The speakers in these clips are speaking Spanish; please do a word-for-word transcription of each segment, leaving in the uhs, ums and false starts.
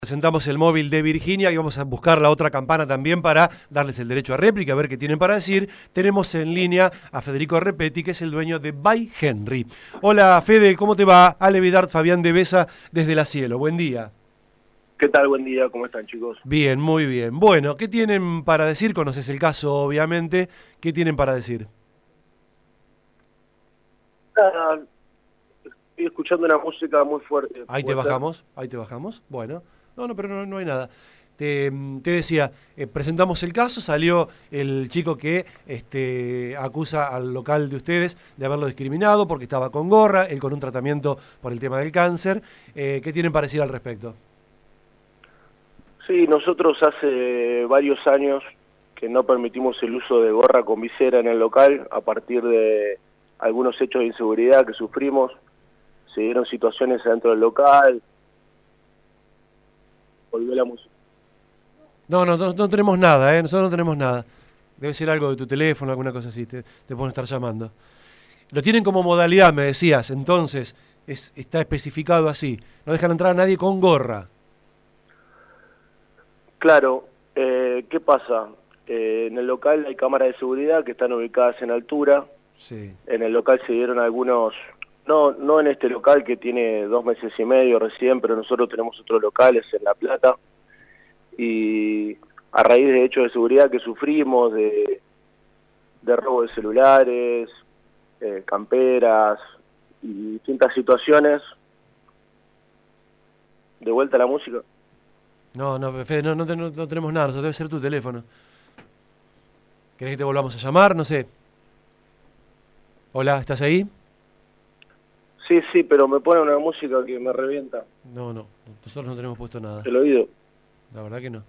Presentamos el móvil de Virginia y vamos a buscar la otra campana también para darles el derecho a réplica, a ver qué tienen para decir. Tenemos en línea a Federico Repetti, que es el dueño de By Henry. Hola Fede, ¿cómo te va? Ale Vidart, Fabián de Besa, desde La Cielo. Buen día. ¿Qué tal? Buen día, ¿cómo están, chicos? Bien, muy bien. Bueno, ¿qué tienen para decir? Conoces el caso, obviamente. ¿Qué tienen para decir? Ah, estoy escuchando una música muy fuerte. Ahí te bajamos, ahí te bajamos. Bueno, no, no, pero no, no hay nada. Te, te decía, eh, presentamos el caso, salió el chico que este, acusa al local de ustedes de haberlo discriminado porque estaba con gorra, él con un tratamiento por el tema del cáncer. Eh, ¿Qué tienen para decir al respecto? Sí, nosotros hace varios años que no permitimos el uso de gorra con visera en el local a partir de algunos hechos de inseguridad que sufrimos. Se dieron situaciones dentro del local. Volvió la música. No, no, no, no tenemos nada, ¿eh? Nosotros no tenemos nada. Debe ser algo de tu teléfono, alguna cosa así, te, te pueden estar llamando. Lo tienen como modalidad, me decías, entonces es, está especificado así. No dejan entrar a nadie con gorra. Claro, eh, ¿qué pasa? Eh, en el local hay cámaras de seguridad que están ubicadas en altura. Sí. En el local se dieron algunos, no, no en este local que tiene dos meses y medio recién, pero nosotros tenemos otros locales en La Plata. Y a raíz de hechos de seguridad que sufrimos, de, de robo de celulares, eh, camperas y distintas situaciones. ¿De vuelta a la música? No, no, Fede, no, no, no, no tenemos nada, eso debe ser tu teléfono. ¿Querés que te volvamos a llamar? No sé. Hola, ¿estás ahí? Sí, sí, pero me pone una música que me revienta. No, no, nosotros no tenemos puesto nada. El oído. La verdad que no.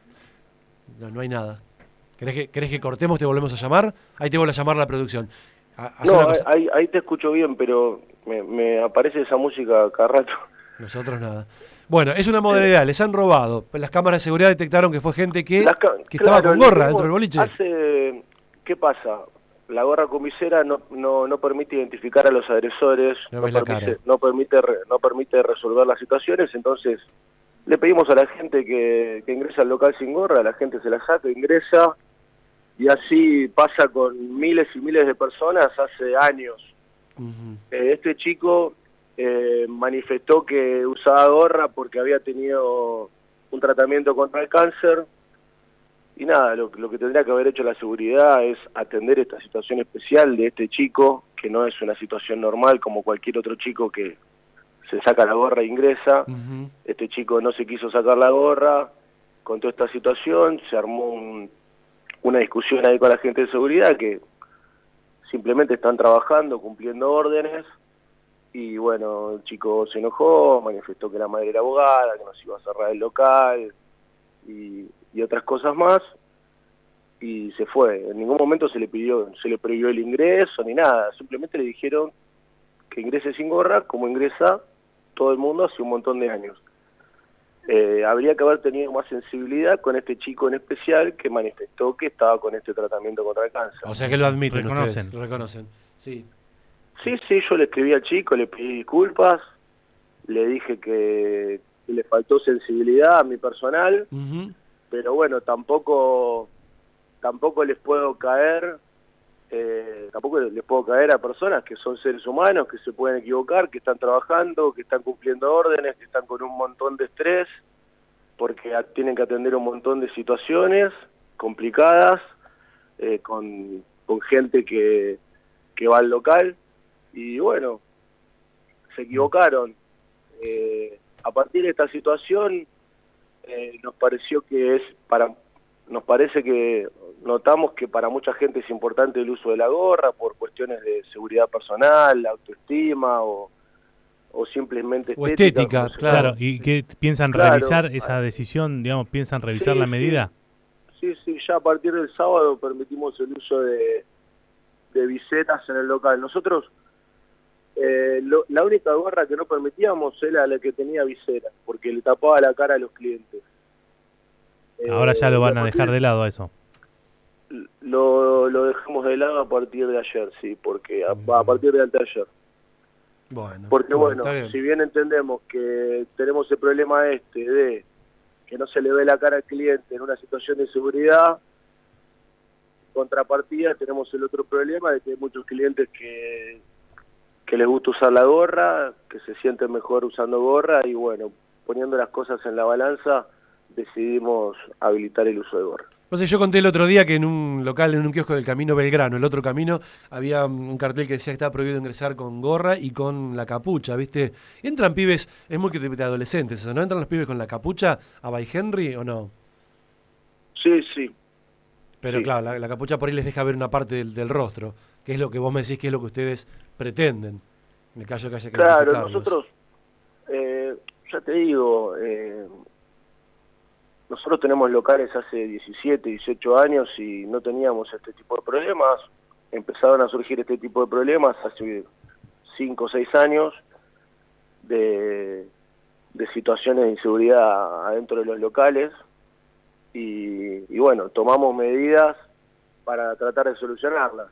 No, no hay nada. ¿Querés que, ¿Querés que cortemos, te volvemos a llamar? Ahí te vuelvo a llamar la producción. A, no, ahí, ahí te escucho bien, pero me, me aparece esa música cada rato. Nosotros nada. Bueno, es una modalidad, les han robado. Las cámaras de seguridad detectaron que fue gente que, que claro, estaba con gorra dentro del boliche. Hace, ¿qué pasa? La gorra con visera no, no, no permite identificar a los agresores, no, no, permite, no, permite, no permite resolver las situaciones, entonces le pedimos a la gente que, que ingresa al local sin gorra, la gente se la saca, ingresa, y así pasa con miles y miles de personas hace años. Uh-huh. eh, este chico eh, manifestó que usaba gorra porque había tenido un tratamiento contra el cáncer, y nada, lo, lo que tendría que haber hecho la seguridad es atender esta situación especial de este chico, que no es una situación normal como cualquier otro chico que se saca la gorra e ingresa. Uh-huh. Este chico no se quiso sacar la gorra, con toda esta situación se armó un, una discusión ahí con la gente de seguridad que simplemente están trabajando, cumpliendo órdenes, y bueno, el chico se enojó, manifestó que la madre era abogada, que nos iba a cerrar el local, y, y otras cosas más, y se fue. En ningún momento se le pidió, se le prohibió el ingreso ni nada, simplemente le dijeron que ingrese sin gorra, como ingresa todo el mundo hace un montón de años. Eh, habría que haber tenido más sensibilidad con este chico en especial que manifestó que estaba con este tratamiento contra el cáncer. O sea que lo admiten, reconocen. Ustedes, lo reconocen. Sí. Sí, sí, yo le escribí al chico, le pedí disculpas, le dije que, que le faltó sensibilidad a mi personal, uh-huh. pero bueno, tampoco, tampoco les puedo caer... Eh, tampoco les puedo caer a personas que son seres humanos, que se pueden equivocar, que están trabajando, que están cumpliendo órdenes, que están con un montón de estrés, porque a, tienen que atender un montón de situaciones complicadas, eh, con, con gente que, que va al local, y bueno, se equivocaron. Eh, a partir de esta situación, eh, nos pareció que es para... Nos parece que notamos que para mucha gente es importante el uso de la gorra por cuestiones de seguridad personal, autoestima o, o simplemente o estética. estética, claro. claro. ¿Y qué piensan claro. revisar esa decisión? Digamos, ¿piensan revisar sí, la medida? Sí, sí, ya a partir del sábado permitimos el uso de, de viseras en el local. Nosotros, eh, lo, la única gorra que no permitíamos era la que tenía visera, porque le tapaba la cara a los clientes. Ahora ya lo van a dejar de lado a eso. Lo, lo dejamos de lado a partir de ayer, sí, porque a, a partir de anteayer. Bueno, porque bueno, bueno, si bien entendemos que tenemos el problema este de que no se le ve la cara al cliente en una situación de seguridad. Contrapartida tenemos el otro problema de que hay muchos clientes que, que les gusta usar la gorra, que se sienten mejor usando gorra y bueno, poniendo las cosas en la balanza, decidimos habilitar el uso de gorra. O sea, yo conté el otro día que en un local, en un kiosco del Camino Belgrano, el otro camino, había un cartel que decía que estaba prohibido ingresar con gorra y con la capucha, ¿viste? Entran pibes, es muy que de adolescentes, ¿no? ¿Entran los pibes con la capucha a By Henry o no? Sí, sí. Pero sí. claro, la, la capucha por ahí les deja ver una parte del, del rostro, que es lo que vos me decís que es lo que ustedes pretenden, en el caso de que haya que Claro, nosotros, eh, ya te digo, eh, nosotros tenemos locales hace diecisiete, dieciocho años y no teníamos este tipo de problemas. Empezaron a surgir este tipo de problemas hace cinco o seis años de, de situaciones de inseguridad adentro de los locales y, y bueno, tomamos medidas para tratar de solucionarlas.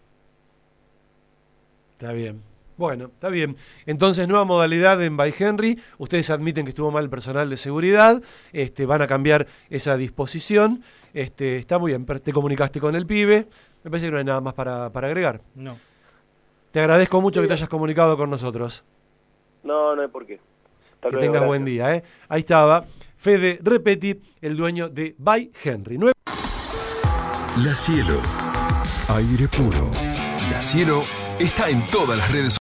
Está bien. Bueno, está bien. Entonces, nueva modalidad en By Henry. Ustedes admiten que estuvo mal el personal de seguridad. Este, van a cambiar esa disposición. Este, está muy bien. Te comunicaste con el pibe. Me parece que no hay nada más para, para agregar. No. Te agradezco mucho sí. que te hayas comunicado con nosotros. No, no hay por qué. Hasta que luego, tengas gracias. buen día. ¿eh? Ahí estaba Fede Repetti, el dueño de By Henry. Nueve... La Cielo. Aire puro. La Cielo está en todas las redes sociales.